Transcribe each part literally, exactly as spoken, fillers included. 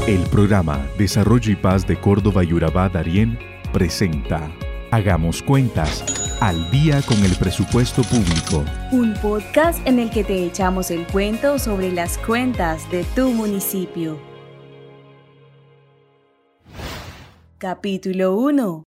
El programa Desarrollo y Paz de Córdoba y Urabá Darién presenta Hagamos Cuentas, al día con el presupuesto público. Un podcast en el que te echamos el cuento sobre las cuentas de tu municipio. Capítulo uno.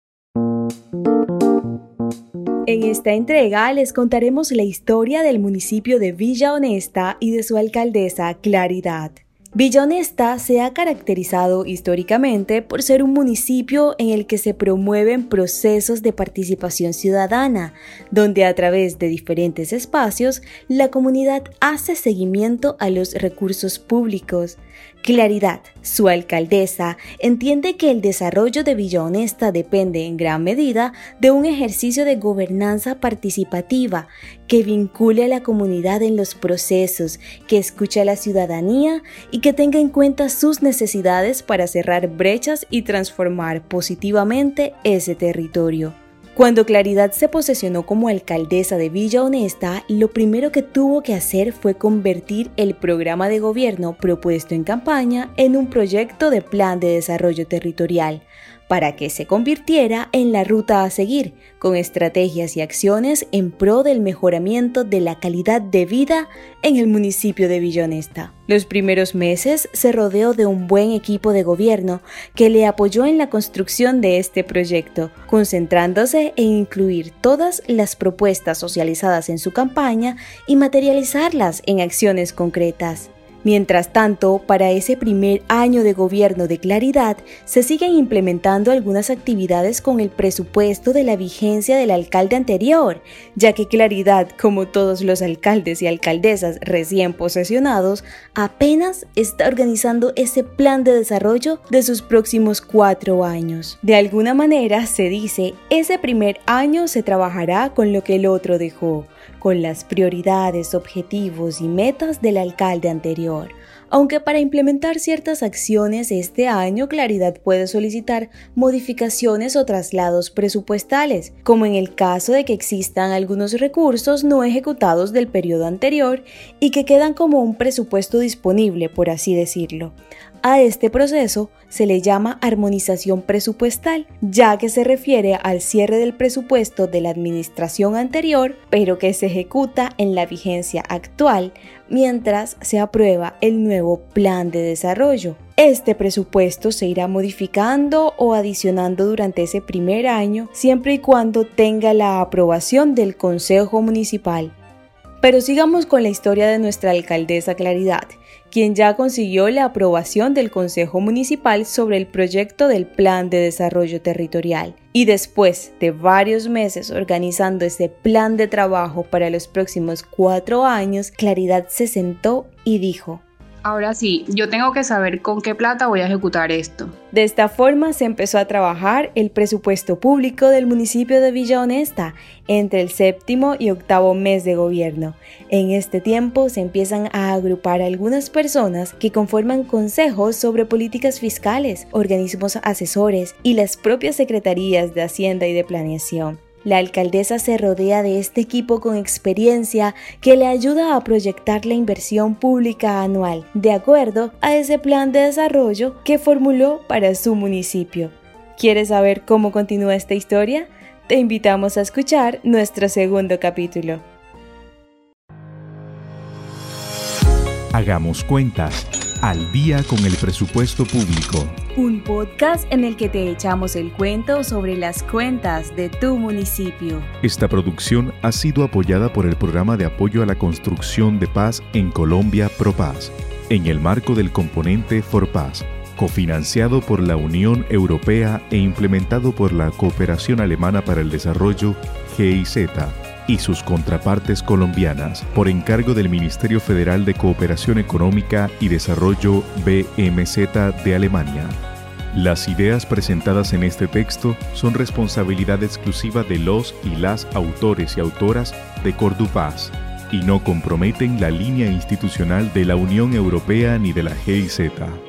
En esta entrega les contaremos la historia del municipio de Villa Honesta y de su alcaldesa Claridad. Villa Honesta se ha caracterizado históricamente por ser un municipio en el que se promueven procesos de participación ciudadana, donde a través de diferentes espacios la comunidad hace seguimiento a los recursos públicos. Claridad, su alcaldesa, entiende que el desarrollo de Villa Honesta depende en gran medida de un ejercicio de gobernanza participativa que vincule a la comunidad en los procesos, que escuche a la ciudadanía y que tenga en cuenta sus necesidades para cerrar brechas y transformar positivamente ese territorio. Cuando Claridad se posesionó como alcaldesa de Villa Honesta, lo primero que tuvo que hacer fue convertir el programa de gobierno propuesto en campaña en un proyecto de plan de desarrollo territorial, para que se convirtiera en la ruta a seguir, con estrategias y acciones en pro del mejoramiento de la calidad de vida en el municipio de Villa Honesta. Los primeros meses se rodeó de un buen equipo de gobierno que le apoyó en la construcción de este proyecto, concentrándose en incluir todas las propuestas socializadas en su campaña y materializarlas en acciones concretas. Mientras tanto, para ese primer año de gobierno de Claridad, se siguen implementando algunas actividades con el presupuesto de la vigencia del alcalde anterior, ya que Claridad, como todos los alcaldes y alcaldesas recién posesionados, apenas está organizando ese plan de desarrollo de sus próximos cuatro años. De alguna manera, se dice, ese primer año se trabajará con lo que el otro dejó, con las prioridades, objetivos y metas del alcalde anterior. Aunque para implementar ciertas acciones este año Claridad puede solicitar modificaciones o traslados presupuestales, como en el caso de que existan algunos recursos no ejecutados del periodo anterior y que quedan como un presupuesto disponible, por así decirlo. A este proceso se le llama armonización presupuestal, ya que se refiere al cierre del presupuesto de la administración anterior, pero que se ejecuta en la vigencia actual, mientras se aprueba el nuevo plan de desarrollo. Este presupuesto se irá modificando o adicionando durante ese primer año, siempre y cuando tenga la aprobación del Consejo Municipal. Pero sigamos con la historia de nuestra alcaldesa Claridad, quien ya consiguió la aprobación del Consejo Municipal sobre el proyecto del Plan de Desarrollo Territorial. Y después de varios meses organizando ese plan de trabajo para los próximos cuatro años, Claridad se sentó y dijo: ahora sí, yo tengo que saber con qué plata voy a ejecutar esto. De esta forma se empezó a trabajar el presupuesto público del municipio de Villa Honesta entre el séptimo y octavo mes de gobierno. En este tiempo se empiezan a agrupar algunas personas que conforman consejos sobre políticas fiscales, organismos asesores y las propias secretarías de Hacienda y de Planeación. La alcaldesa se rodea de este equipo con experiencia que le ayuda a proyectar la inversión pública anual, de acuerdo a ese plan de desarrollo que formuló para su municipio. ¿Quieres saber cómo continúa esta historia? Te invitamos a escuchar nuestro segundo capítulo. Hagamos Cuentas, al día con el presupuesto público. Un podcast en el que te echamos el cuento sobre las cuentas de tu municipio. Esta producción ha sido apoyada por el Programa de Apoyo a la Construcción de Paz en Colombia ProPaz, en el marco del componente ForPaz, cofinanciado por la Unión Europea e implementado por la Cooperación Alemana para el Desarrollo, G I Z, y sus contrapartes colombianas, por encargo del Ministerio Federal de Cooperación Económica y Desarrollo, B M Z, de Alemania. Las ideas presentadas en este texto son responsabilidad exclusiva de los y las autores y autoras de Cordupaz y no comprometen la línea institucional de la Unión Europea ni de la G I Z.